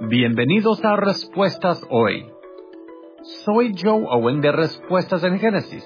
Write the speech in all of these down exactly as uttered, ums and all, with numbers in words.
Bienvenidos a Respuestas Hoy. Soy Joe Owen de Respuestas en Génesis.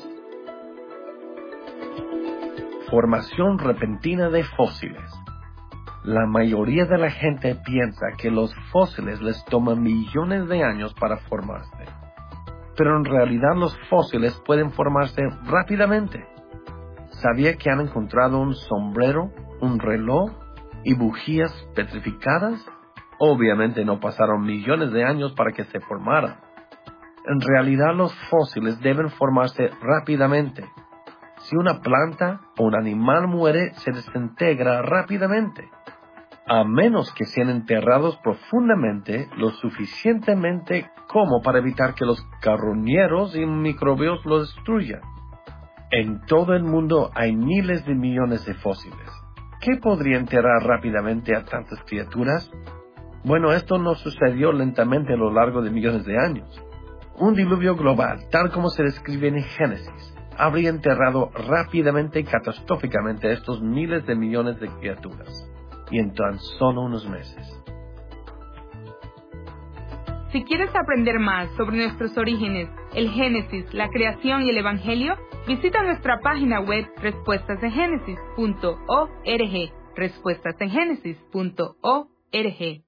Formación repentina de fósiles. La mayoría de la gente piensa que los fósiles les toman millones de años para formarse. Pero en realidad los fósiles pueden formarse rápidamente. ¿Sabía que han encontrado un sombrero, un reloj y bujías petrificadas? Obviamente no pasaron millones de años para que se formaran. En realidad los fósiles deben formarse rápidamente. Si una planta o un animal muere, se desintegra rápidamente, a menos que sean enterrados profundamente lo suficientemente como para evitar que los carroñeros y microbios lo destruyan. En todo el mundo hay miles de millones de fósiles. ¿Qué podría enterrar rápidamente a tantas criaturas? Bueno, esto no sucedió lentamente a lo largo de millones de años. Un diluvio global, tal como se describe en Génesis, habría enterrado rápidamente y catastróficamente a estos miles de millones de criaturas, y en tan solo unos meses. Si quieres aprender más sobre nuestros orígenes, el Génesis, la creación y el Evangelio, visita nuestra página web respuestas en génesis punto org, respuestas en génesis punto org.